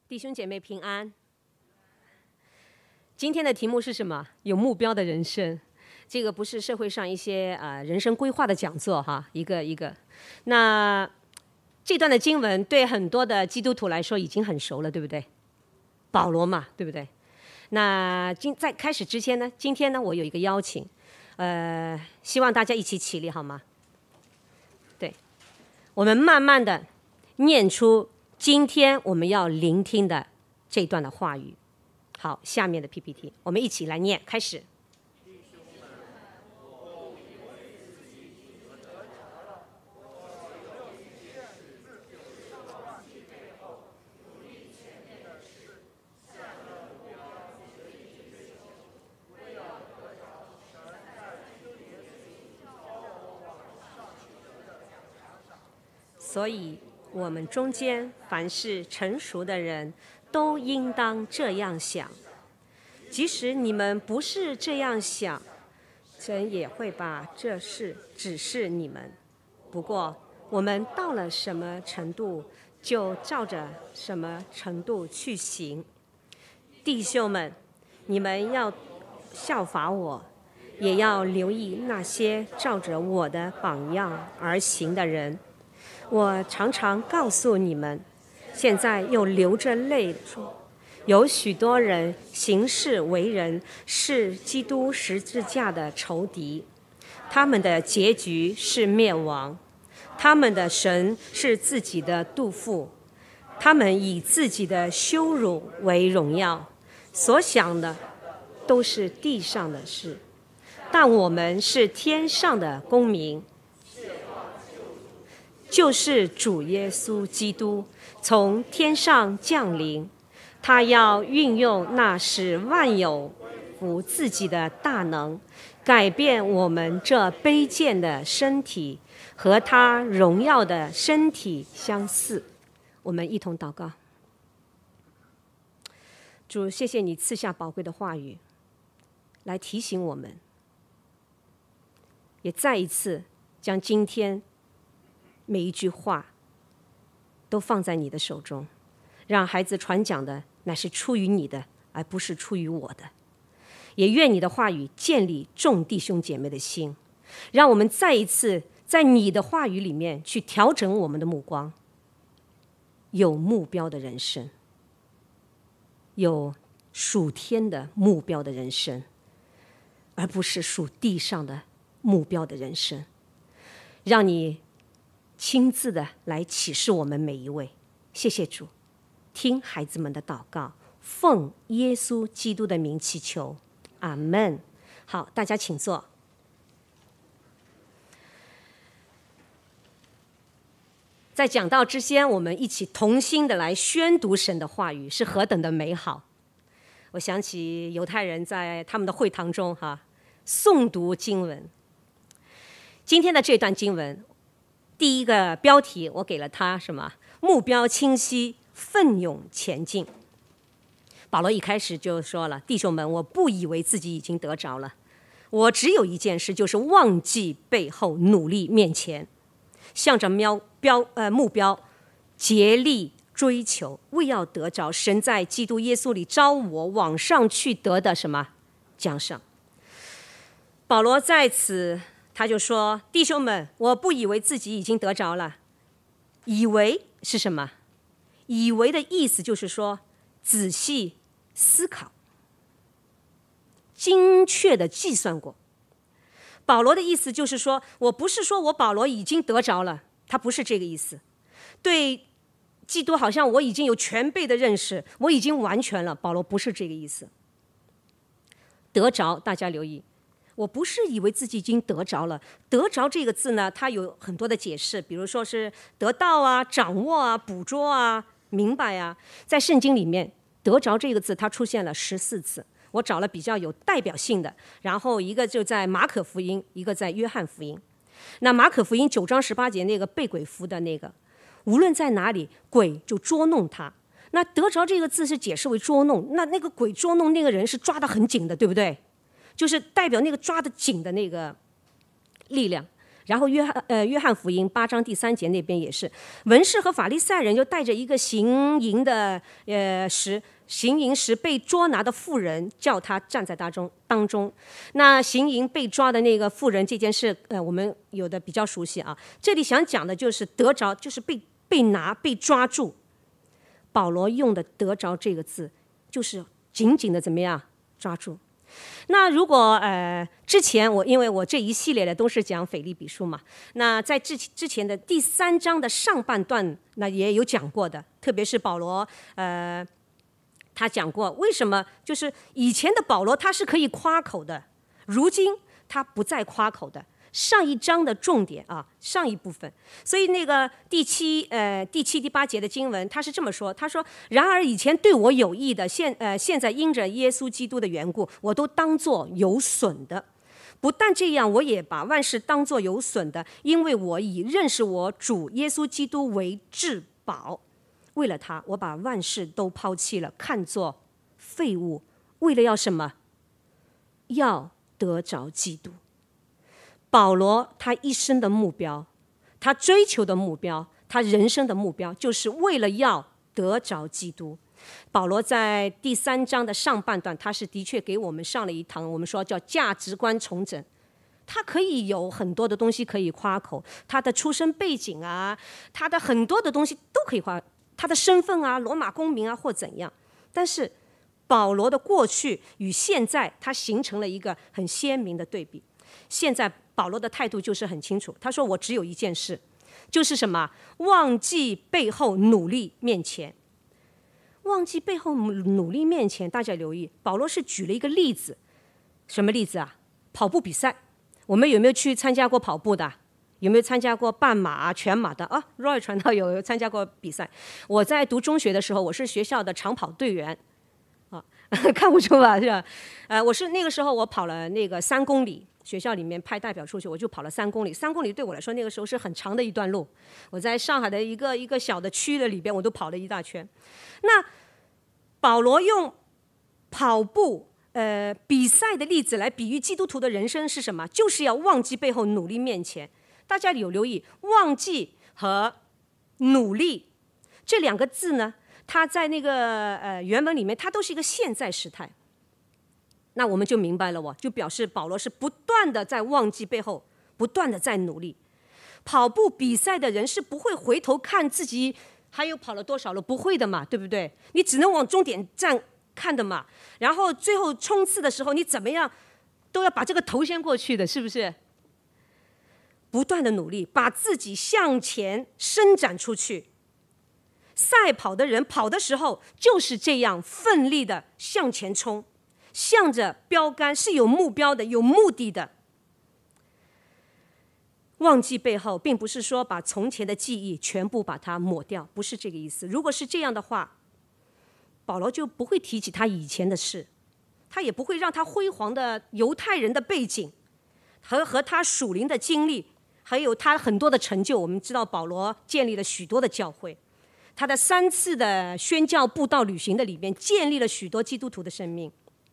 弟兄姐妹平安。今天的题目是什么？有目标的人生。这个不是社会上一些人生规划的讲座哈，一个一个。那这段的经文对很多的基督徒来说已经很熟了，对不对？保罗嘛，对不对？那在开始之前呢，今天呢，我有一个邀请，希望大家一起起立好吗？对，我们慢慢的念出今天我们要聆听的这段的话语。好，下面的 PPT 我们一起来念，开始。所以我们中间凡是成熟的人都应当这样想，即使你们不是这样想，神也会把这事指示你们。不过我们到了什么程度，就照着什么程度去行。弟兄们，你们要效法我，也要留意那些照着我的榜样而行的人。我常常告诉你们，现在又流着泪说，有许多人行事为人是基督十字架的仇敌，他们的结局是灭亡，他们的神是自己的肚腹，他们以自己的羞辱为荣耀，所想的都是地上的事，但我们是天上的公民，就是主耶稣基督从天上降临，他要运用那使万有服自己的大能，改变我们这卑贱的身体，和他荣耀的身体相似。我们一同祷告。主，谢谢你赐下宝贵的话语来提醒我们，也再一次将今天每一句话都放在你的手中，让孩子传讲的乃是出于你的，而不是出于我的。也愿你的话语建立众弟兄姐妹的心，让我们再一次在你的话语里面去调整我们的目光，有目标的人生，有属天的目标的人生，而不是属地上的目标的人生。让你亲自的来启示我们每一位。谢谢主，听孩子们的祷告，奉耶稣基督的名祈求，阿们。好，大家请坐。在讲道之前，我们一起同心的来宣读神的话语，是何等的美好。我想起犹太人在他们的会堂中诵读经文。今天的这段经文第一个标题我给了他什么？目标清晰，奋勇前进。保罗一开始就说了，弟兄们，我不以为自己已经得着了，我只有一件事，就是忘记背后，努力面前，向着目标竭力追求，为要得着神在基督耶稣里召我往上去得的什么奖赏。保罗在此他就说，弟兄们，我不以为自己已经得着了。以为是什么？以为的意思就是说仔细思考，精确的计算过。保罗的意思就是说，我不是说我保罗已经得着了，他不是这个意思。对基督好像我已经有全备的认识，我已经完全了，保罗不是这个意思。得着，大家留意，我不是以为自己已经得着了。得着这个字呢，它有很多的解释，比如说是得到啊、掌握啊、捕捉啊、明白啊。在圣经里面，得着这个字它出现了14次，我找了比较有代表性的，然后一个就在马可福音，一个在约翰福音。那马可福音9章18节那个被鬼附的那个，无论在哪里，鬼就捉弄他。那得着这个字是解释为捉弄，那个鬼捉弄那个人是抓得很紧的，对不对？就是代表那个抓得紧的那个力量。 然后约翰福音8章第3节那边也是，文士和法利赛人就带着一个行淫时被捉拿的妇人，叫他站在当中。那行淫被抓的那个妇人这件事，我们有的比较熟悉啊。这里想讲的就是得着，就是被拿被抓住。保罗用的得着这个字，就是紧紧的怎么样抓住。那如果之前因为我这一系列的都是讲腓立比书嘛，那在之前的第3章的上半段，那也有讲过的，特别是保罗他讲过为什么就是以前的保罗他是可以夸口的，如今他不再夸口的。上一章的重点啊，上一部分，所以那个第七、第8节的经文，他是这么说：他说，然而以前对我有益的，现在因着耶稣基督的缘故，我都当作有损的。不但这样，我也把万事当作有损的，因为我以认识我主耶稣基督为至宝。为了他，我把万事都抛弃了，看作废物，为了要什么？要得着基督。保罗他一生的目标，他追求的目标，他人生的目标，就是为了要得着基督。保罗在第3章的上半段，他是的确给我们上了一堂，我们说叫价值观重整。他可以有很多的东西可以夸口，他的出身背景啊，他的很多的东西都可以夸，他的身份啊，罗马公民啊或怎样。但是保罗的过去与现在，他形成了一个很鲜明的对比。现在保罗的态度就是很清楚，他说我只有一件事，就是什么？忘记背后，努力面前。忘记背后，努力面前。大家留意，保罗是举了一个例子，什么例子啊？跑步比赛。我们有没有去参加过跑步的？有没有参加过半马啊、全马的啊 ？Roy 传道有参加过比赛。我在读中学的时候，我是学校的长跑队员，啊，看不出吧？是吧？我是那个时候我跑了那个3公里。学校里面派代表出去，我就跑了3公里。3公里对我来说，那个时候是很长的一段路。我在上海的一个小的区的里边，我都跑了一大圈。那保罗用跑步比赛的例子来比喻基督徒的人生是什么？就是要忘记背后，努力面前。大家有留意，忘记和努力这2个字呢？它在那个原文里面，它都是一个现在时态。那我们就明白了，就表示保罗是不断的在忘记背后，不断的在努力。跑步比赛的人是不会回头看自己还有跑了多少了，不会的嘛，对不对？你只能往终点站看的嘛。然后最后冲刺的时候，你怎么样都要把这个头先过去的，是不是？不断的努力，把自己向前伸展出去。赛跑的人跑的时候就是这样奋力的向前冲。向着标杆，是有目标的，有目的的。忘记背后，并不是说把从前的记忆全部把它抹掉，不是这个意思。如果是这样的话，保罗就不会提起他以前的事，他也不会让他辉煌的犹太人的背景和他属灵的经历，还有他很多的成就。我们知道保罗建立了许多的教会，他的3次的宣教布道旅行的里面，建立了许多基督徒的生命。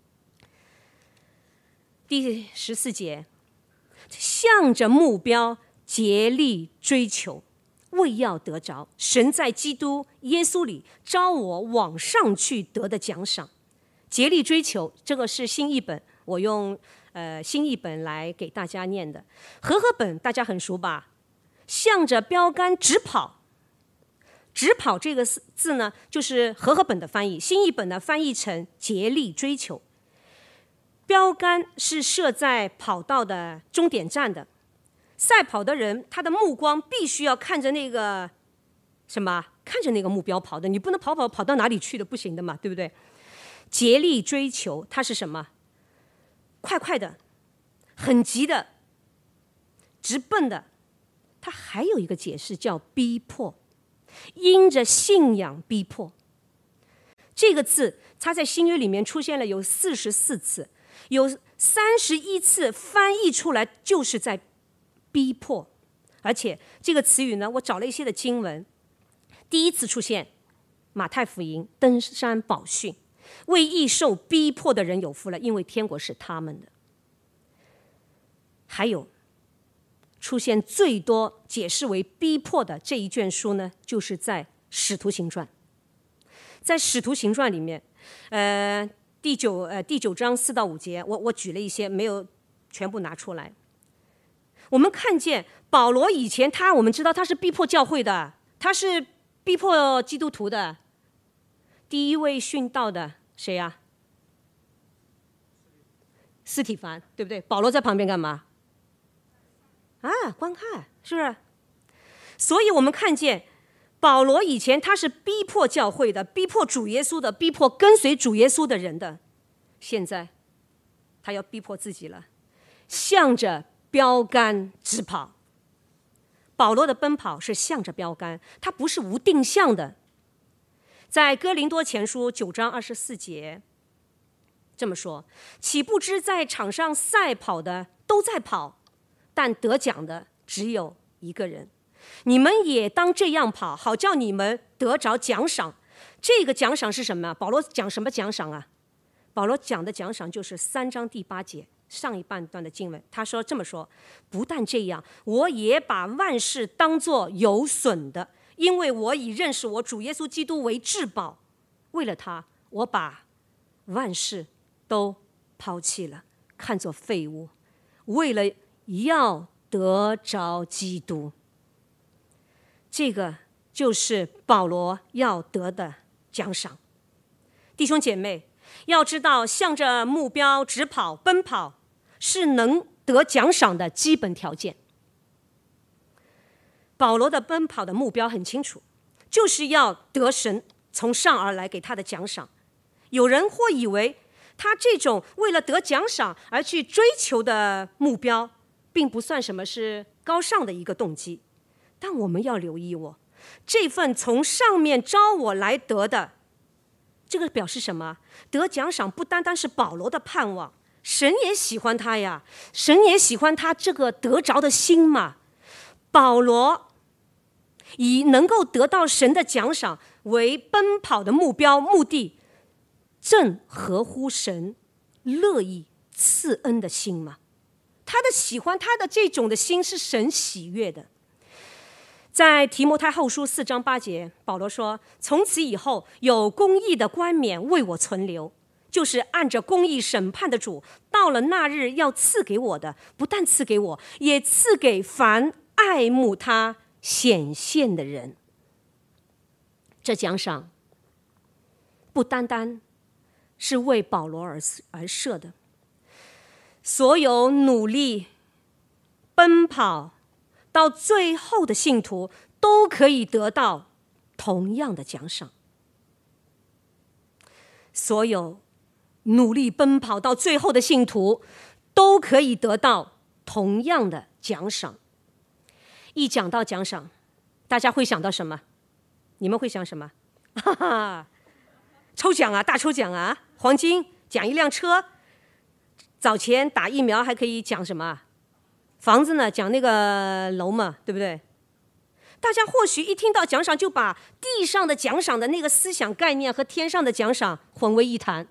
第14节，向着目标竭力追求，为要得着神在基督耶稣里召我往上去得的奖赏。竭力追求，这个是新译本，我用新译本来给大家念的。和合本大家很熟吧？向着标杆直跑。直跑这个字呢，就是和合本的翻译，新译本呢翻译成竭力追求。标杆是设在跑道的终点站的，赛跑的人他的目光必须要看着那个什么，看着那个目标跑的，你不能跑到哪里去的，不行的嘛，对不对？竭力追求，它是什么？快快的，很急的，直奔的。它还有一个解释叫逼迫，因着信仰逼迫。这个字它在新约里面出现了有44次。有31次翻译出来就是在逼迫，而且这个词语呢，我找了一些的经文。第一次出现马太福音登山宝训，为义受逼迫的人有福了，因为天国是他们的。还有出现最多解释为逼迫的这一卷书呢，就是在《使徒行传》。在《使徒行传》里面，第九章4到5节，我举了一些，没有全部拿出来。我们看见保罗以前我们知道他是逼迫教会的，他是逼迫基督徒的。第一位殉道的谁呀？司提反，对不对？保罗在旁边干嘛？观看，是不是？所以我们看见保罗以前他是逼迫教会的，逼迫主耶稣的，逼迫跟随主耶稣的人的。现在他要逼迫自己了，向着标杆直跑。保罗的奔跑是向着标杆，他不是无定向的。在哥林多前书9章24节这么说：岂不知在场上赛跑的都在跑，但得奖的只有一个人。你们也当这样跑，好叫你们得着奖赏。这个奖赏是什么？保罗讲什么奖赏啊？保罗讲的奖赏就是3章第8节上一半段的经文。他说这么说：不但这样，我也把万事当作有损的，因为我以认识我主耶稣基督为至宝。为了他，我把万事都抛弃了，看作废物，为了要得着基督。这个就是保罗要得的奖赏。弟兄姐妹，要知道向着目标直跑奔跑是能得奖赏的基本条件。保罗的奔跑的目标很清楚，就是要得神从上而来给他的奖赏。有人或以为他这种为了得奖赏而去追求的目标并不算什么是高尚的一个动机，但我们要留意这份从上面招我来得的，这个表示什么？得奖赏不单单是保罗的盼望，神也喜欢他呀，神也喜欢他这个得着的心嘛。保罗以能够得到神的奖赏为奔跑的目标目的，正合乎神乐意赐恩的心嘛。他的喜欢，他的这种的心是神喜悦的。在提摩太后书4章8节，保罗说：从此以后有公义的冠冕为我存留，就是按着公义审判的主，到了那日要赐给我的，不但赐给我，也赐给凡爱慕他显现的人。这奖赏不单单是为保罗而设的，所有努力奔跑到最后的信徒都可以得到同样的奖赏。所有努力奔跑到最后的信徒都可以得到同样的奖赏。一讲到奖赏，大家会想到什么？你们会想什么？哈哈，抽奖啊，大抽奖啊，黄金奖1辆车，早前打疫苗还可以奖什么？房子呢，讲那个楼嘛，对不对？大家或许一听到奖赏，就把地上的奖赏的那个思想概念和天上的奖赏混为一谈。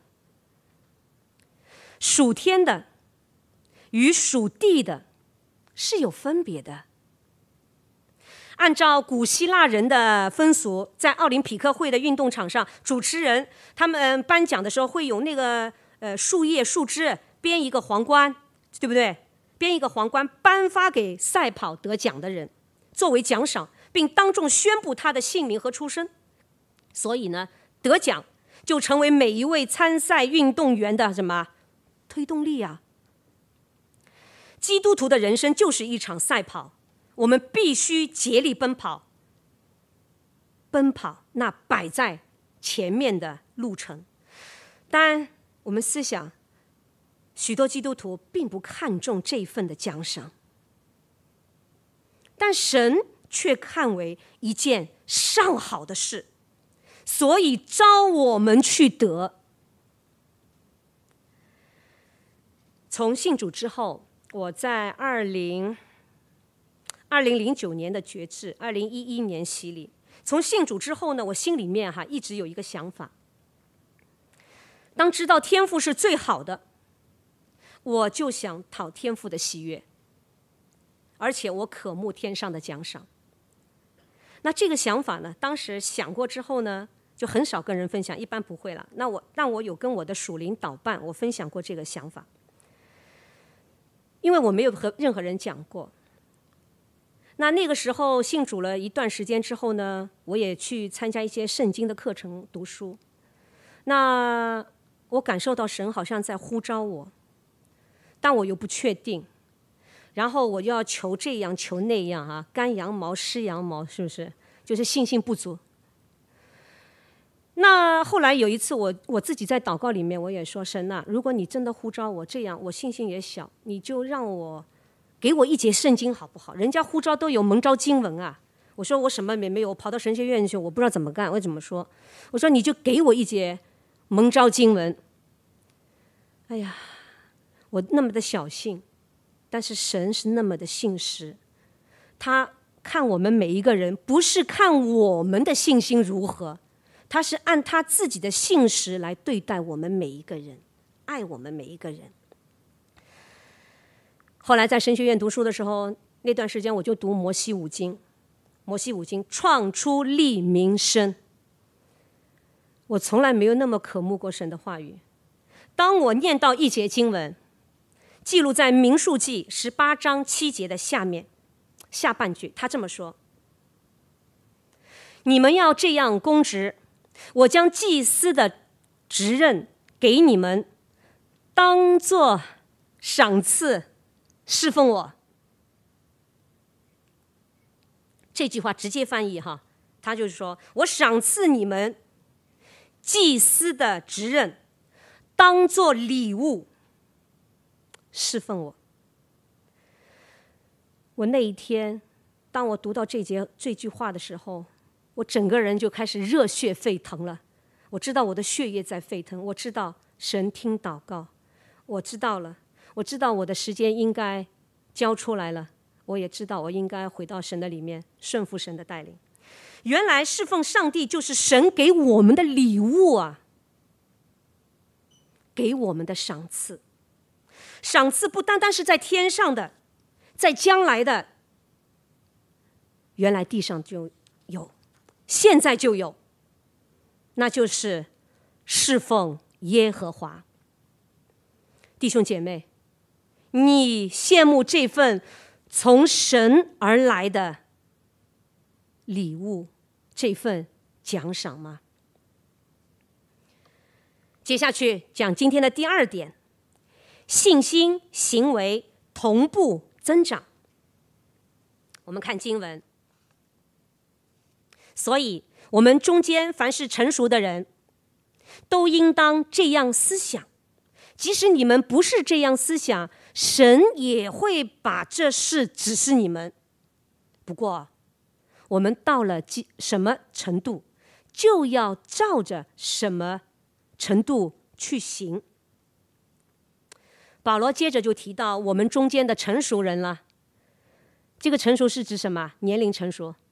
属天的与属地的是有分别的。按照古希腊人的风俗，在奥林匹克会的运动场上，主持人他们颁奖的时候会有那个树叶树枝编一个皇冠，对不对？编一个皇冠颁发给赛跑得奖的人作为奖赏，并当众宣布他的姓名和出身。所以呢，得奖就成为每一位参赛运动员的什么推动力啊。基督徒的人生就是一场赛跑，我们必须竭力奔跑那摆在前面的路程。但我们思想，许多基督徒并不看重这份的奖赏，但神却看为一件上好的事，所以召我们去得。从信主之后，我在2009年的决志，2011年洗礼。从信主之后呢，我心里面一直有一个想法，当知道天父是最好的，我就想讨天父的喜悦， 而且我渴慕天上的奖赏。那这个想法呢，当时想过之后呢，就很少跟人分享，一般不会了。但我有跟我的属灵导伴我分享过这个想法，因为我没有和任何人讲过。那个时候信主了一段时间之后呢，我也去参加一些圣经的课程读书。那我感受到神好像在呼召我，但我又不确定，然后我就要求这样求那样啊，干羊毛湿羊毛，是不是？就是信心不足。那后来有一次我自己在祷告里面，我也说，神啊，如果你真的呼召我这样，我信心也小，你就让我给我一节圣经好不好？人家呼召都有蒙召经文啊。我说我什么也没有，我跑到神学院去，我不知道怎么干。我怎么说？我说你就给我一节蒙召经文。哎呀，我那么的小信，但是神是那么的信实。他看我们每一个人，不是看我们的信心如何，他是按他自己的信实来对待我们每一个人，爱我们每一个人。后来在神学院读书的时候，那段时间我就读摩西五经，创出利民生。我从来没有那么渴慕过神的话语。当我念到一节经文，记录在民数记18章7节的下半句，他这么说：你们要这样公职，我将祭司的职任给你们，当作赏赐侍奉我。这句话直接翻译哈，他就是说我赏赐你们祭司的职任，当作礼物侍奉我。我那一天，当我读到这句话的时候，我整个人就开始热血沸腾了。我知道我的血液在沸腾，我知道神听祷告，我知道了，我知道我的时间应该交出来了，我也知道我应该回到神的里面，顺服神的带领。原来侍奉上帝就是神给我们的礼物啊，给我们的赏赐。赏赐不单单是在天上的，在将来的，原来地上就有，现在就有，那就是侍奉耶和华。弟兄姐妹，你羡慕这份从神而来的礼物，这份奖赏吗？接下去讲今天的第二点，信心行为同步增长。我们看经文，所以我们中间凡是成熟的人，都应当这样思想。即使你们不是这样思想，神也会把这事指示你们。不过我们到了什么程度，就要照着什么程度去行。保罗接着就提到我们中间的成熟人了。这个成熟是指什么？年龄成熟，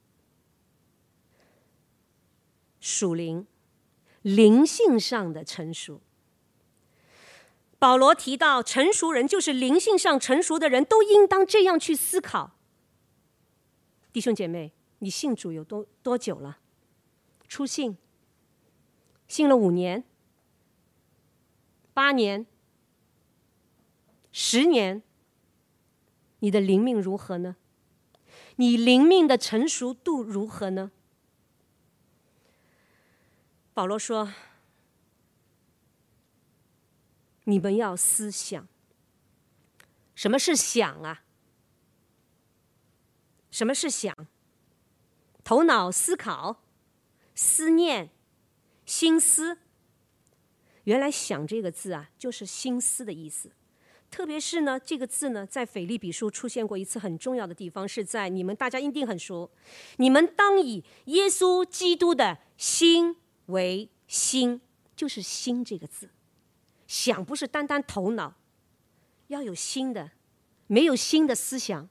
属灵灵性上的成熟。保罗提到成熟人就是灵性上成熟的人，都应当这样去思考。弟兄姐妹，你信主有多久了？初信信了5年、8年、10年，你的灵命如何呢？你灵命的成熟度如何呢？保罗说，你们要思想。什么是想啊？什么是想？头脑思考、思念、心思。原来想这个字啊，就是心思的意思。特别是呢，这个字呢，在腓立比书出现过一次很重要的地方，是在你们大家一定很熟，你们当以耶稣基督的心为心，就是心这个字。想不是单单头脑，要有心的，没有心的思想。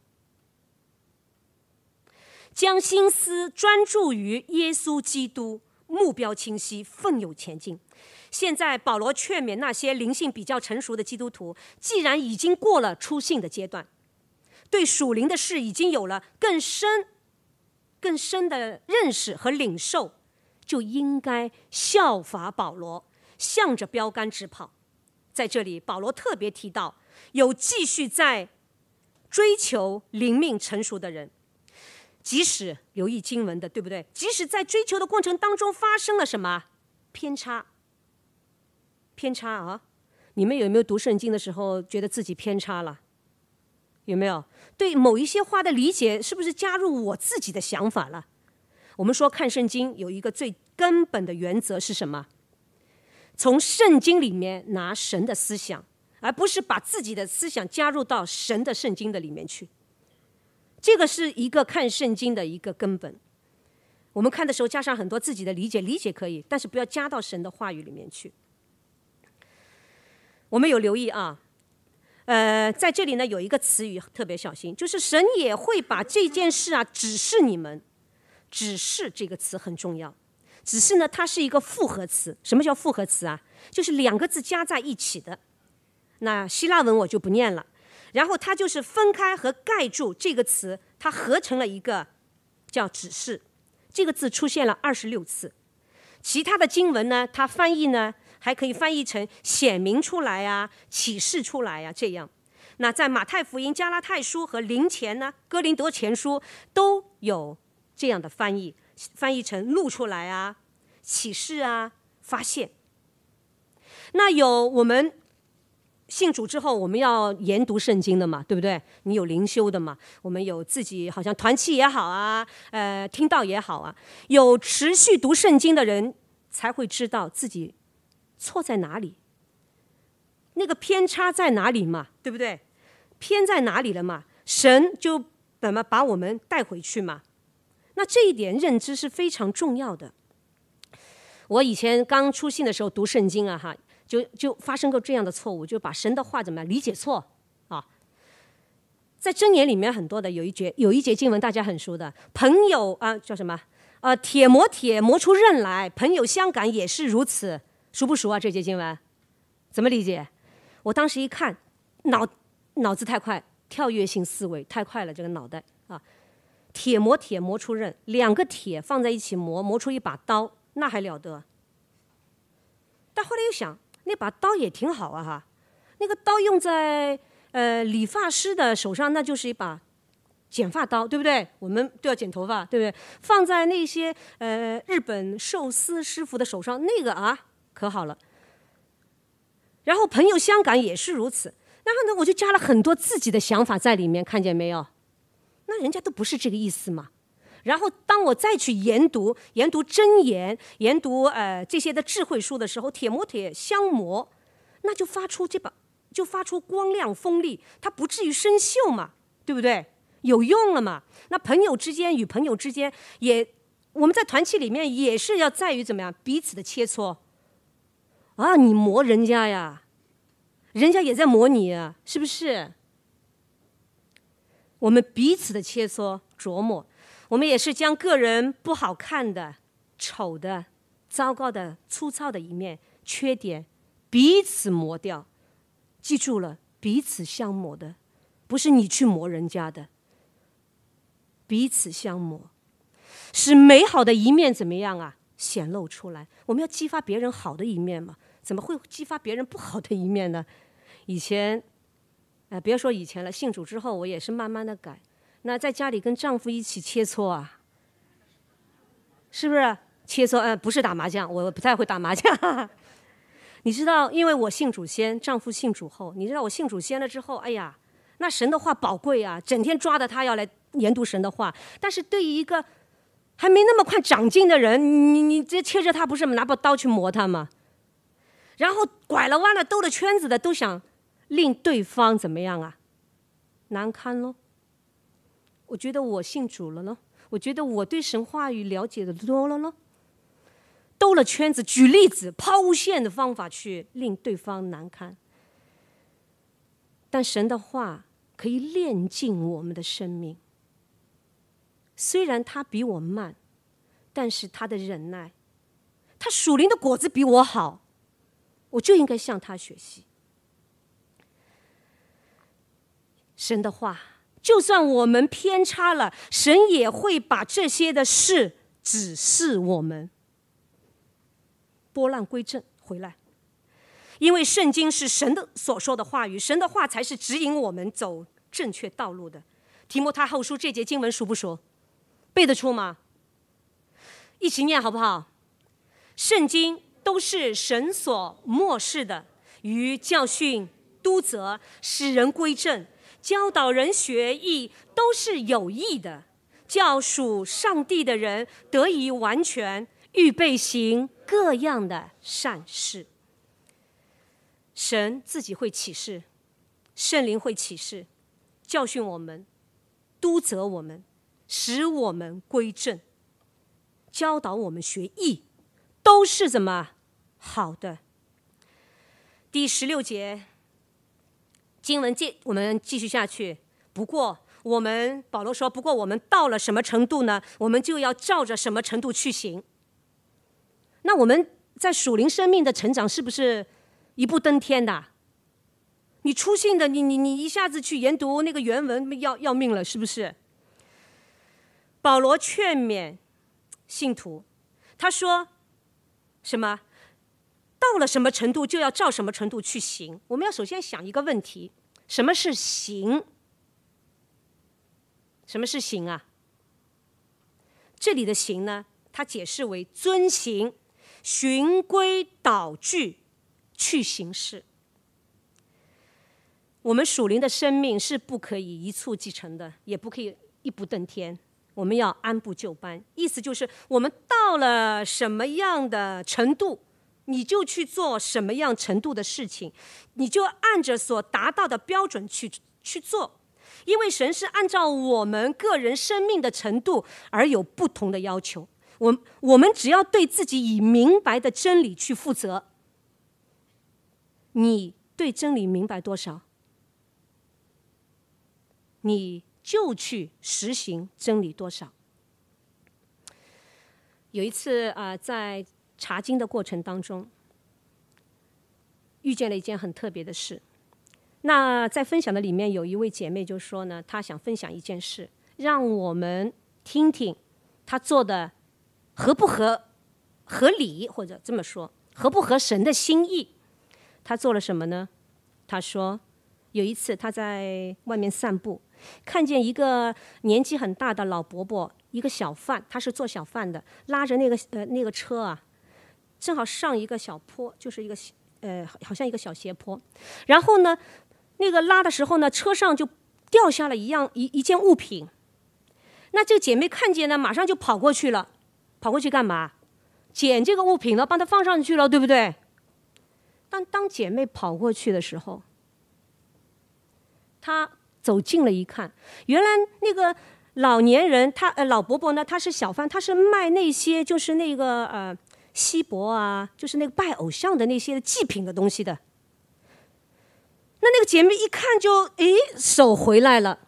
将心思专注于耶稣基督，目标清晰，奋勇前进。现在保罗劝勉那些灵性比较成熟的基督徒，既然已经过了初信的阶段， 对属灵的事已经有了更深的认识和领受，就应该效法保罗，向着标杆直跑。在这里，保罗特别提到有继续在追求灵命成熟的人，即使留意经文的，对不对？即使在追求的过程当中发生了什么偏差啊！你们有没有读圣经的时候觉得自己偏差了？有没有对某一些话的理解是不是加入我自己的想法了？我们说看圣经有一个最根本的原则是什么？从圣经里面拿神的思想，而不是把自己的思想加入到神的圣经的里面去。这个是一个看圣经的一个根本。我们看的时候加上很多自己的理解可以，但是不要加到神的话语里面去。我们有留意啊，在这里呢有一个词语特别小心，就是神也会把这件事啊指示你们。指示这个词很重要，指示呢它是一个复合词。什么叫复合词啊？就是两个字加在一起的。那希腊文我就不念了，然后它就是分开和盖住这个词，它合成了一个叫指示。这个字出现了26次。其他的经文呢，它翻译呢还可以翻译成显明出来啊，启示出来啊，这样。那在马太福音、加拉太书和林前呢，哥林多前书都有这样的翻译成露出来啊，启示啊，发现。那有我们信主之后，我们要研读圣经的嘛，对不对？你有灵修的嘛？我们有自己好像团契也好啊，听道也好啊，有持续读圣经的人才会知道自己错在哪里，那个偏差在哪里嘛，对不对？偏在哪里了嘛？神就怎么把我们带回去嘛？那这一点认知是非常重要的。我以前刚出信的时候读圣经啊，哈，就发生过这样的错误，就把神的话怎么样理解错啊。在箴言里面很多的有一节经文大家很熟的，朋友啊叫什么？铁磨铁磨出刃来，朋友相感也是如此。熟不熟啊？这节经文怎么理解？我当时一看，脑子太快，跳跃性思维太快了，这个脑袋啊。铁磨铁磨出刃，两个铁放在一起磨出一把刀，那还了得？但后来又想，那把刀也挺好啊哈，那个刀用在理发师的手上，那就是一把剪发刀，对不对？我们都要剪头发，对不对？放在那些日本寿司师傅的手上，那个啊可好了。然后朋友相感也是如此，然后呢，我就加了很多自己的想法在里面，看见没有？那人家都不是这个意思嘛。然后当我再去研读箴言，研读这些的智慧书的时候，铁磨铁相磨，那就发出光亮锋利，它不至于生锈嘛，对不对？有用了嘛。那朋友之间与朋友之间我们在团契里面也是要在于怎么样彼此的切磋啊，你磨人家呀，人家也在磨你啊，是不是？我们彼此的切磋琢磨，我们也是将个人不好看的、丑的、糟糕的、粗糙的一面、缺点彼此磨掉。记住了，彼此相磨的，不是你去磨人家的，彼此相磨，使美好的一面怎么样啊？显露出来。我们要激发别人好的一面嘛，怎么会激发别人不好的一面呢？以前别说以前了，信主之后我也是慢慢的改。那在家里跟丈夫一起切磋啊，是不是切磋？不是打麻将，我不太会打麻将。你知道，因为我信主先，丈夫信主后。你知道我信主先了之后，哎呀，那神的话宝贵啊，整天抓着他要来研读神的话。但是对于一个还没那么快长进的人，你直接切着他，不是拿把刀去磨他吗？然后拐了弯了兜了圈子的，都想令对方怎么样啊？难堪咯。我觉得我信主了咯，我觉得我对神话语了解的多了咯。兜了圈子，举例子，抛线的方法去令对方难堪。但神的话可以炼净我们的生命。虽然他比我慢，但是他的忍耐，他属灵的果子比我好，我就应该向他学习。神的话就算我们偏差了，神也会把这些的事指示我们，拨乱归正回来。因为圣经是神的所说的话语，神的话才是指引我们走正确道路的。提摩太后书这节经文熟不熟？背得出吗？一起念好不好？圣经都是神所默示的，于教训、督责、使人归正、教导人学义，都是有益的，叫属上帝的人得以完全，预备行各样的善事。神自己会启示，圣灵会启示，教训我们，督责我们，使我们归正，教导我们学义，都是怎么好的。第16节经文我们继续下去。不过保罗说，不过我们到了什么程度呢？我们就要照着什么程度去行。那我们在属灵生命的成长是不是一步登天的？你初信的，你一下子去研读那个原文，要命了，是不是？保罗劝勉信徒，他说什么？到了什么程度就要照什么程度去行。我们要首先想一个问题：什么是行？什么是行啊？这里的行呢，它解释为遵行、循规蹈矩去行事。我们属灵的生命是不可以一蹴即成的，也不可以一步登天，我们要按部就班。意思就是我们到了什么样的程度，你就去做什么样程度的事情，你就按着所达到的标准去做。因为神是按照我们个人生命的程度而有不同的要求，我们只要对自己以明白的真理去负责。你对真理明白多少，你就去实行真理多少。有一次在查经的过程当中，遇见了一件很特别的事。那在分享的里面，有一位姐妹就说呢，她想分享一件事，让我们听听她做的合不合理，或者这么说，合不合神的心意。她做了什么呢？她说有一次她在外面散步，看见一个年纪很大的老伯伯，一个小贩，他是做小贩的，拉着那个车啊，正好上一个小坡，就是一个好像一个小斜坡。然后呢，那个拉的时候呢，车上就掉下了一件物品。那这个姐妹看见呢，马上就跑过去了。跑过去干嘛？捡这个物品了，帮她放上去了，对不对？但当姐妹跑过去的时候，她走近了一看，原来那个老年人，老伯伯呢，他是小贩，他是卖那些就是那个锡箔啊，就是那个拜偶像的那些祭品的东西的。那个姐妹一看就手回来了。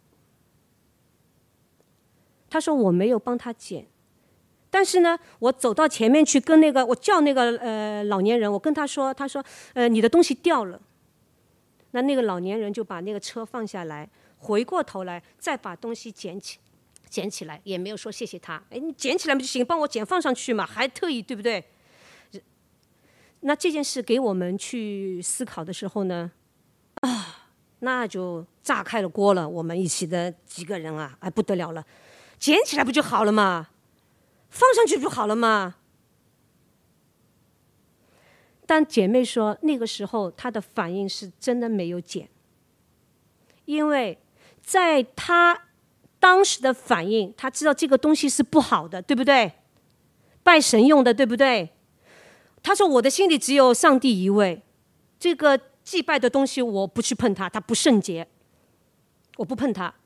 她说我没有帮她捡，但是呢，我走到前面去跟我叫那个老年人，我跟他说你的东西掉了。那个老年人就把那个车放下来，回过头来再把东西捡起来，也没有说谢谢他。你捡起来就行，帮我捡放上去嘛，还特意，对不对？那这件事给我们去思考的时候呢，那就炸开了锅了。我们一起的几个人啊，不得了了，捡起来不就好了吗？放上去不就好了吗？但姐妹说，那个时候她的反应是真的没有捡，因为在她当时的反应，她知道这个东西是不好的，对不对？拜神用的，对不对？她说我的心里只有上帝一位，这个祭拜的东西我不去碰它，它不圣洁，我不碰它。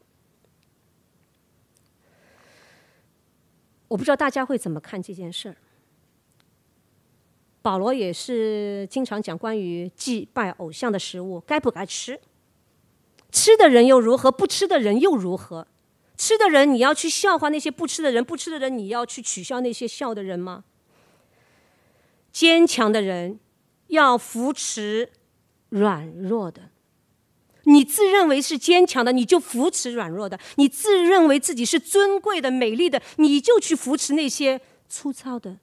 我不知道大家会怎么看这件事儿。保罗也是经常讲关于祭拜偶像的食物该不该吃，吃的人又如何，不吃的人又如何？吃的人你要去笑话那些不吃的人，不吃的人你要去取笑那些笑的人吗？坚强的人要扶持软弱的， 你自认为是坚强的，你就扶持软弱的；你自认为自己是尊贵的、美丽的，你就去扶持那些粗糙的。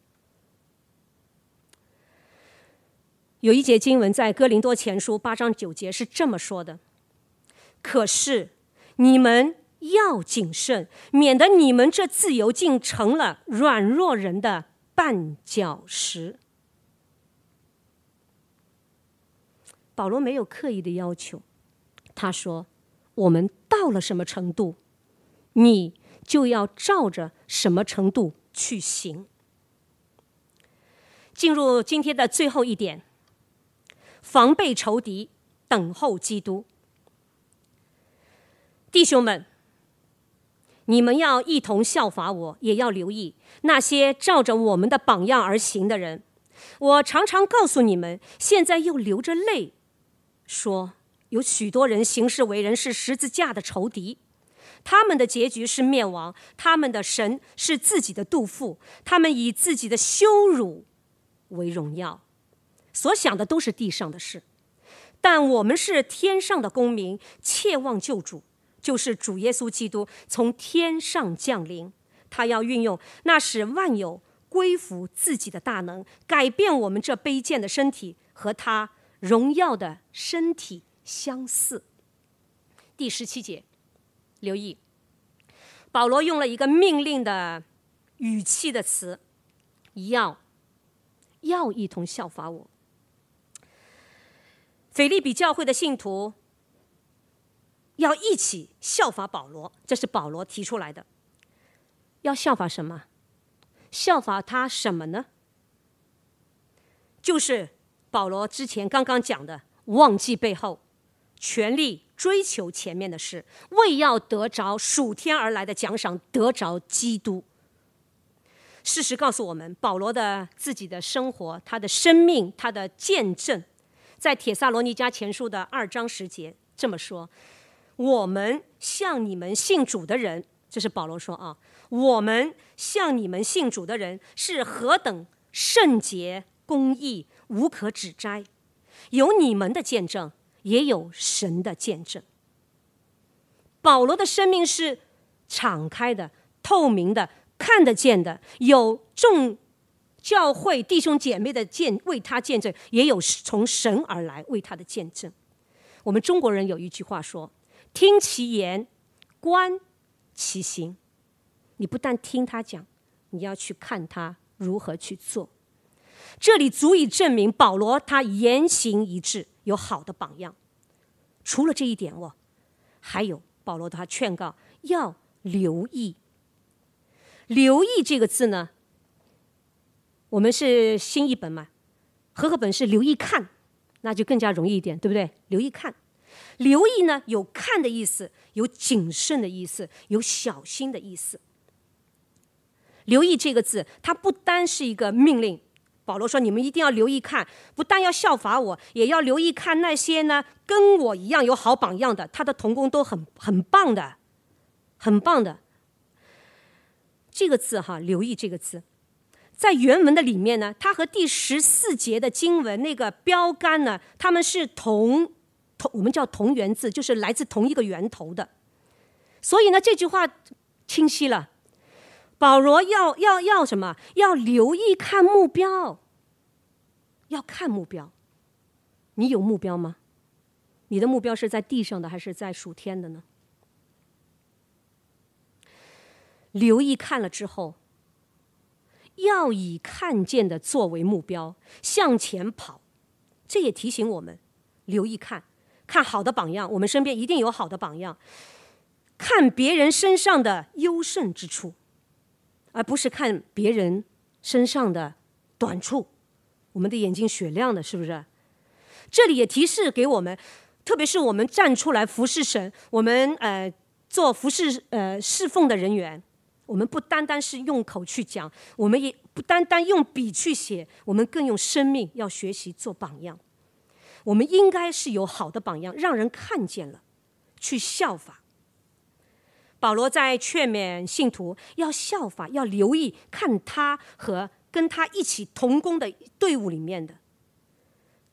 有一节经文在哥林多前书8章9节是这么说的：可是你们要谨慎，免得你们这自由竟成了软弱人的绊脚石。保罗没有刻意的要求，他说我们到了什么程度，你就要照着什么程度去行。进入今天的最后一点，防备仇敌，等候基督。弟兄们，你们要一同效法我，也要留意那些照着我们的榜样而行的人。我常常告诉你们，现在又流着泪说，有许多人行事为人是十字架的仇敌，他们的结局是灭亡，他们的神是自己的肚腹，他们以自己的羞辱为荣耀，所想的都是地上的事。但我们是天上的公民，切望救主，就是主耶稣基督从天上降临，他要运用那使万有归服自己的大能，改变我们这卑贱的身体，和他荣耀的身体相似。第17节，留意，保罗用了一个命令的语气的词，要一同效法我。腓立比教会的信徒要一起效法保罗，这是保罗提出来的。要效法什么？效法他什么呢？就是保罗之前刚刚讲的，忘记背后，全力追求前面的事，为要得着属天而来的奖赏，得着基督。事实告诉我们，保罗的自己的生活，他的生命，他的见证，在帖撒罗尼迦前书的2章10节这么说：我们向你们信主的人，这是保罗说啊，我们向你们信主的人是何等圣洁公义，无可指摘，有你们的见证，也有神的见证。保罗的生命是敞开的、透明的、看得见的，有众教会弟兄姐妹的为他见证，也有从神而来为他的见证。我们中国人有一句话说，听其言，观其行。你不但听他讲，你要去看他如何去做。这里足以证明保罗他言行一致，有好的榜样。除了这一点还有保罗他劝告要留意。留意这个字呢，我们是新译本嘛，和合本是留意看，那就更加容易一点，对不对？留意看。留意呢，有看的意思，有谨慎的意思，有小心的意思。留意这个字，它不单是一个命令，保罗说你们一定要留意看，不但要效法我，也要留意看那些呢跟我一样有好榜样的，他的同工都很棒的，很棒的。这个字留意这个字，在原文的里面呢，它和第14节的经文那个标杆呢，它们是我们叫同源字，就是来自同一个源头的。所以呢，这句话清晰了。保罗要什么？要留意看目标，要看目标。你有目标吗？你的目标是在地上的还是在属天的呢？留意看了之后，要以看见的作为目标，向前跑。这也提醒我们，留意看好的榜样，我们身边一定有好的榜样，看别人身上的优胜之处，而不是看别人身上的短处。我们的眼睛雪亮的，是不是？这里也提示给我们，特别是我们站出来服侍神，我们做服侍侍奉的人员，我们不单单是用口去讲，我们也不单单用笔去写，我们更用生命要学习做榜样。我们应该是有好的榜样，让人看见了，去效法。保罗在劝勉信徒要效法，要留意看他和跟他一起同工的队伍里面的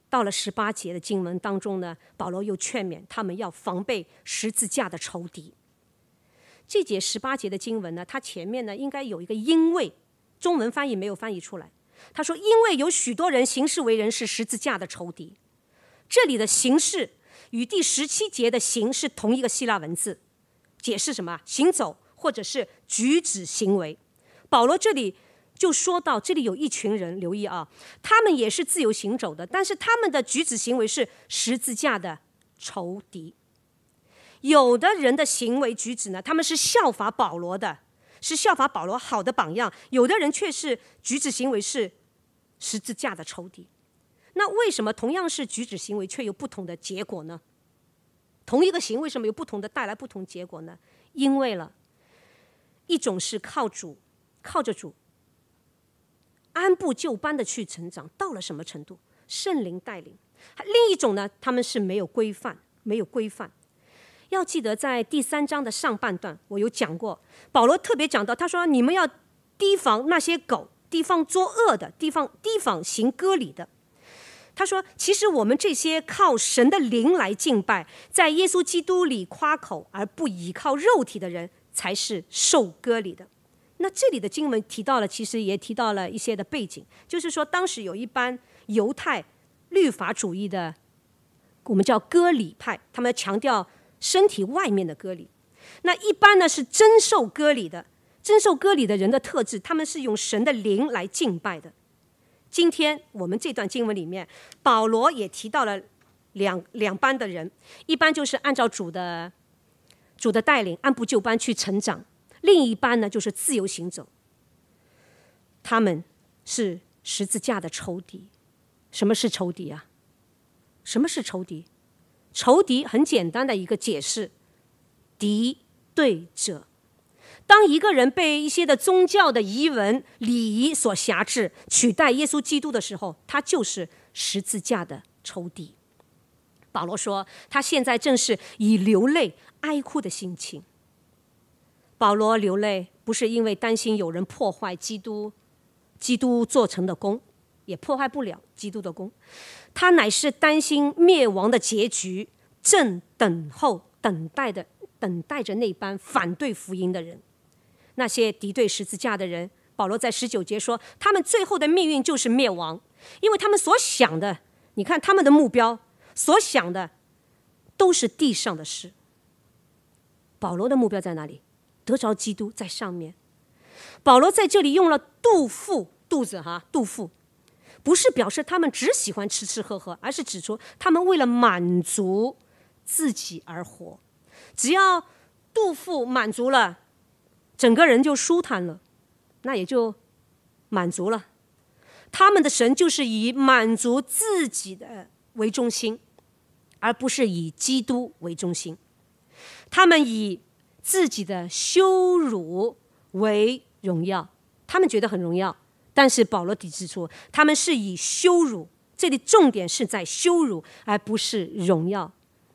到了18节的经文当中呢，保罗又劝勉他们要防备十字架的仇敌。这节18节的经文呢，它前面呢应该有一个因为，中文翻译没有翻译出来。他说因为有许多人行事为人是十字架的仇敌。这里的行事与第17节的行是同一个希腊文字，解释什么？行走或者是举止行为。保罗这里就说到，这里有一群人，留意啊，他们也是自由行走的，但是他们的举止行为是十字架的仇敌。有的人的行为举止呢，他们是效法保罗的，是效法保罗好的榜样；有的人却是举止行为是十字架的仇敌。那为什么同样是举止行为，却有不同的结果呢？同一个行为为什么有不同的带来不同结果呢？因为一种是靠着主按部就班的去成长，到了什么程度，圣灵带领；另一种呢，他们是没有规范。要记得在第3章的上半段，我有讲过，保罗特别讲到，他说你们要提防那些狗，提防作恶的，提防行割礼的。他说其实我们这些靠神的灵来敬拜，在耶稣基督里夸口而不依靠肉体的人，才是受割礼的。那这里的经文提到了，其实也提到了一些的背景，就是说当时有一班犹太律法主义的，我们叫割礼派，他们强调身体外面的割礼。那一般呢是真受割礼的，真受割礼的人的特质，他们是用神的灵来敬拜的。今天我们这段经文里面，保罗也提到了两班的人，一般就是按照主的带领，按部就班去成长；另一班呢就是自由行走，他们是十字架的仇敌。什么是仇敌啊？什么是仇敌？仇敌很简单的一个解释，敌对者。当一个人被一些的宗教的仪文礼仪所辖制，取代耶稣基督的时候，他就是十字架的仇敌。保罗说他现在正是以流泪哀哭的心情。保罗流泪不是因为担心有人破坏基督做成的功，也破坏不了基督的功，他乃是担心灭亡的结局，正等待着那班反对福音的人。那些敌对十字架的人，保罗在19节说，他们最后的命运就是灭亡，因为他们所想的，你看他们的目标所想的都是地上的事。保罗的目标在哪里？得着基督在上面。保罗在这里用了肚腹，不是表示他们只喜欢吃吃喝喝，而是指出他们为了满足自己而活。只要肚腹满足了，整个人就舒坦了，那也就满足了。他们的神就是以满足自己的为中心，而不是以基督为中心。他们以自己的羞辱为荣耀，他们觉得很荣耀，但是保罗指出他们是以羞辱，这里重点是在羞辱而不是荣耀。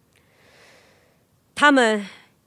他们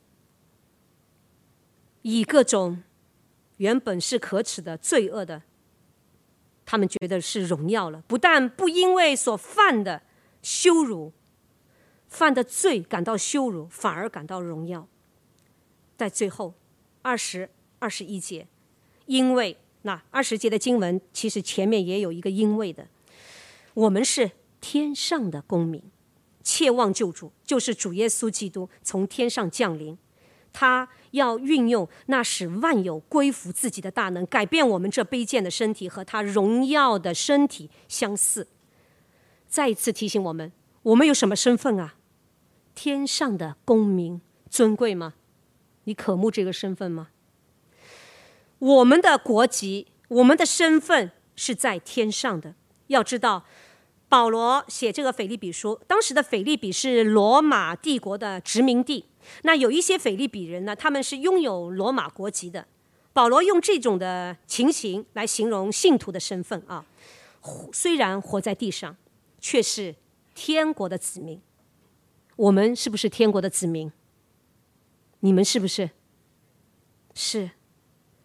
以各种原本是可耻的罪恶的，他们觉得是荣耀了，不但不因为所犯的羞辱犯的罪感到羞辱，反而感到荣耀。在最后20、21节，因为那20节的经文其实前面也有一个因为的，我们是天上的公民，切望救主，就是主耶稣基督从天上降临，他要运用那使万有归服自己的大能，改变我们这卑贱的身体和他荣耀的身体相似。再一次提醒我们，我们有什么身份啊？天上的公民，尊贵吗？你渴慕这个身份吗？我们的国籍，我们的身份是在天上的。要知道保罗写这个腓立比书，当时的腓立比是罗马帝国的殖民地，那有一些腓立比人呢，他们是拥有罗马国籍的。保罗用这种的情形来形容信徒的身份啊，虽然活在地上，却是天国的子民。我们是不是天国的子民？你们是不是？是。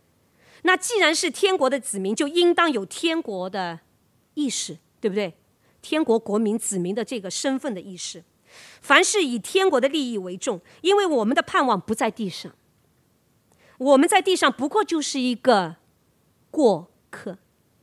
那既然是天国的子民，就应当有天国的意识，对不对？ 天国国民子民的这个身份的意识。凡是以天国的利益为重，因为我们的盼望不在地上，我们在地上不过就是一个过客，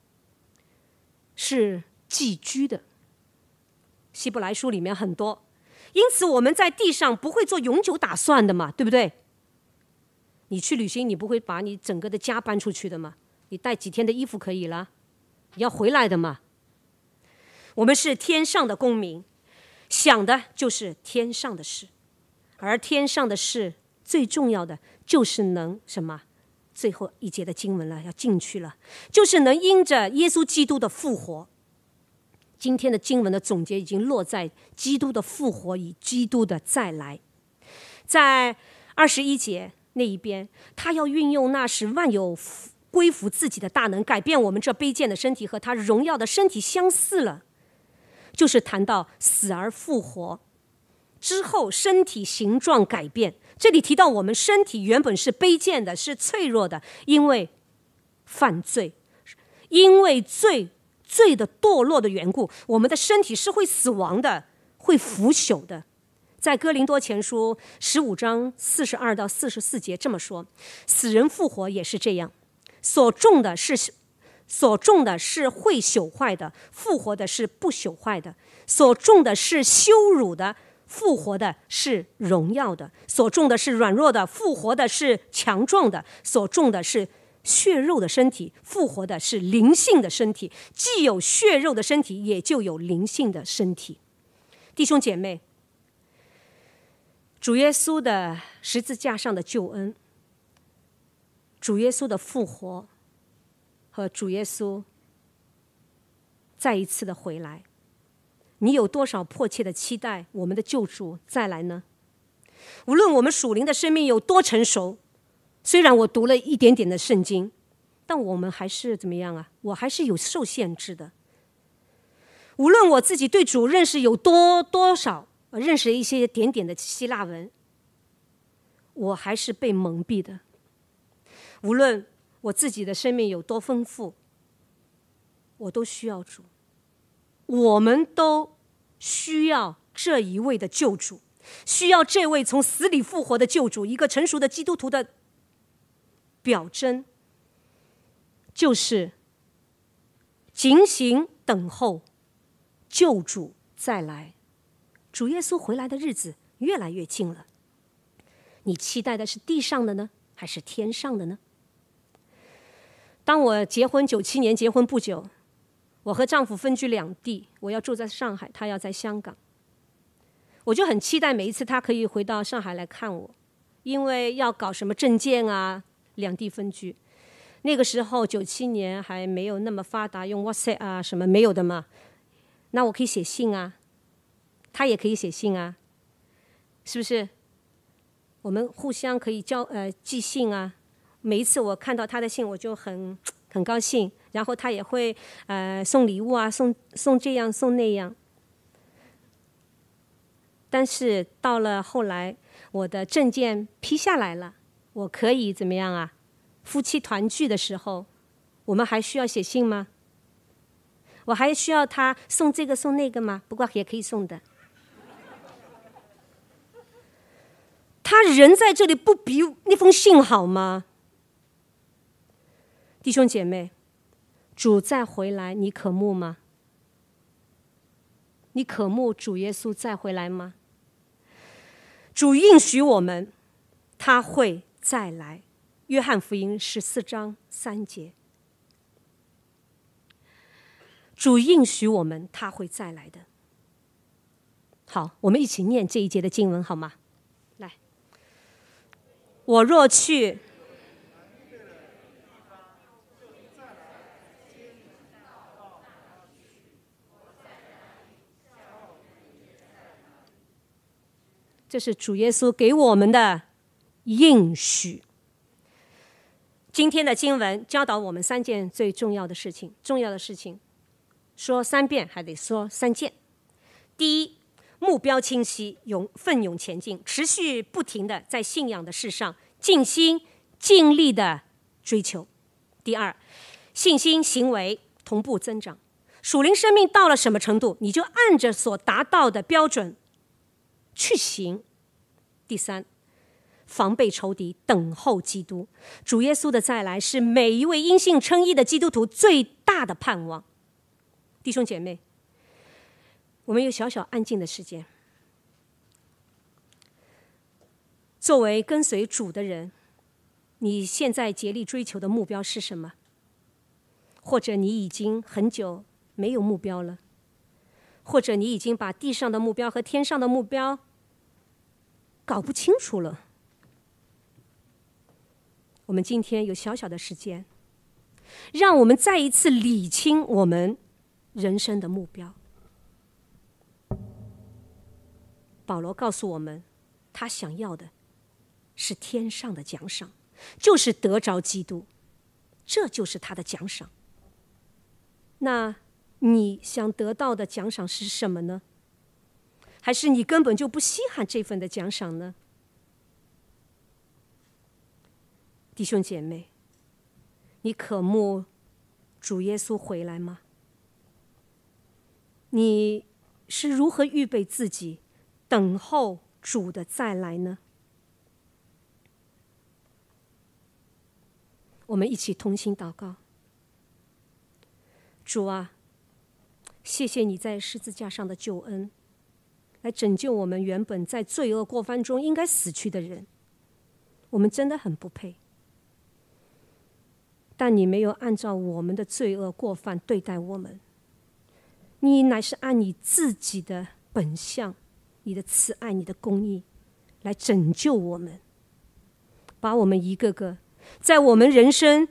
是寄居的。希伯来书里面很多，因此我们在地上不会做永久打算的嘛，对不对？你去旅行，你不会把你整个的家搬出去的嘛，你带几天的衣服可以了，你要回来的嘛。我们是天上的公民，想的就是天上的事，而天上的事最重要的就是能什么？最后一节的经文了，要进去了，就是能因着耶稣基督的复活。今天的经文的总结已经落在基督的复活与基督的再来。在21节那一边，他要运用那使万有归服自己的大能，改变我们这卑贱的身体和他荣耀的身体相似了，就是谈到死而复活之后身体形状改变。这里提到我们身体原本是卑贱的，是脆弱的，因为犯罪，因为罪的堕落的缘故，我们的身体是会死亡的，会腐朽的。在哥林多前书15章42到44节这么说：死人复活也是这样，所种的是会朽坏的，复活的是不朽坏的；所种的是羞辱的，复活的是荣耀的；所种的是软弱的，复活的是强壮的；所种的是血肉的身体，复活的是灵性的身体。既有血肉的身体，也就有灵性的身体。弟兄姐妹，主耶稣的十字架上的救恩，主耶稣的复活和主耶稣再一次的回来，你有多少迫切的期待我们的救主再来呢？无论我们属灵的生命有多成熟，虽然我读了一点点的圣经，但我们还是怎么样啊？我还是有受限制的。无论我自己对主认识有多少，认识一些点点的希腊文，我还是被蒙蔽的。无论我自己的生命有多丰富，我都需要主。我们都需要这一位的救主，需要这位从死里复活的救主。一个成熟的基督徒的表征就是警醒等候救主再来。主耶稣回来的日子越来越近了，你期待的是地上的呢，还是天上的呢？当我97年结婚不久，我和丈夫分居两地，我要住在上海，他要在香港。我就很期待每一次他可以回到上海来看我，因为要搞什么证件啊，两地分居。那个时候97年还没有那么发达，用 WhatsApp 啊什么没有的嘛，那我可以写信啊，他也可以写信啊，是不是？我们互相可以寄信啊。每一次我看到他的信，我就很高兴，然后他也会送礼物啊，送这样送那样。但是到了后来，我的证件批下来了，我可以怎么样啊？夫妻团聚的时候，我们还需要写信吗？我还需要他送这个送那个吗？不过也可以送的。他人在这里不比那封信好吗？弟兄姐妹，主再回来，你渴慕吗？你渴慕主耶稣再回来吗？主应许我们，他会再来。约翰福音14章3节，主应许我们，他会再来的。好，我们一起念这一节的经文好吗？来，我若去，这是主耶稣给我们的应许。今天的经文教导我们3件最重要的事情，说3遍还得说3件。第一，目标清晰，奋勇前进，持续不停的在信仰的事上尽心尽力的追求。第二，信心行为同步增长， 属灵生命到了什么程度，你就按着所达到的标准去行。第三，防备仇敌，等候基督。主耶稣的再来是每一位因信称义的基督徒最大的盼望。弟兄姐妹，我们有小小安静的时间。作为跟随主的人，你现在竭力追求的目标是什么？或者你已经很久没有目标了，或者你已经把地上的目标和天上的目标搞不清楚了。我们今天有小小的时间，让我们再一次理清我们人生的目标。保罗告诉我们，他想要的是天上的奖赏，就是得着基督，这就是他的奖赏。那你想得到的奖赏是什么呢？还是你根本就不稀罕这份的奖赏呢？弟兄姐妹，你渴慕主耶稣回来吗？你是如何预备自己等候主的再来呢？我们一起同心祷告。主啊，谢谢你在十字架上的救恩，来拯救我们原本在罪恶过犯中应该死去的人。我们真的很不配，但你没有按照我们的罪恶过犯对待我们，你乃是按你自己的本相，你的慈爱，你的公义来拯救我们，把我们一个个在我们人生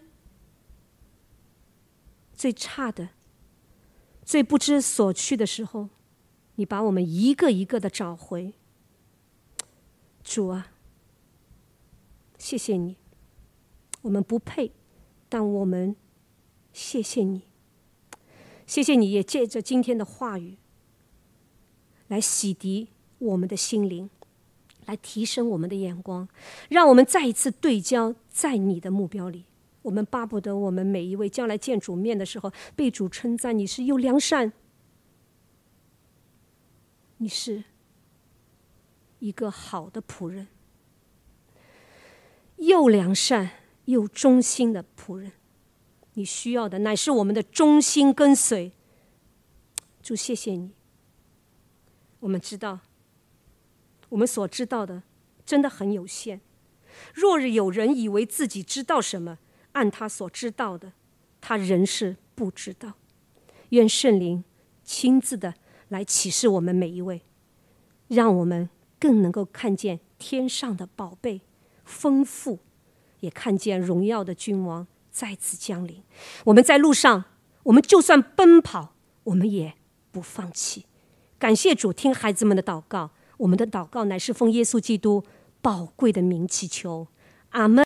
最差的、最不知所去的时候，你把我们一个一个的找回。主啊，谢谢你，我们不配，但我们谢谢你。谢谢你也借着今天的话语来洗涤我们的心灵，来提升我们的眼光，让我们再一次对焦在你的目标里。我们巴不得我们每一位将来见主面的时候，被主称赞你是又良善，你是一个好的仆人，又良善又忠心的仆人。你需要的乃是我们的忠心跟随。主，谢谢你。我们知道，我们所知道的真的很有限。若是有人以为自己知道什么，按他所知道的，他仍是不知道。愿圣灵亲自的来启示我们每一位，让我们更能够看见天上的宝贝丰富，也看见荣耀的君王再次降临。我们在路上，我们就算奔跑，我们也不放弃。感谢主，听孩子们的祷告，我们的祷告乃是奉耶稣基督宝贵的名祈求，阿们。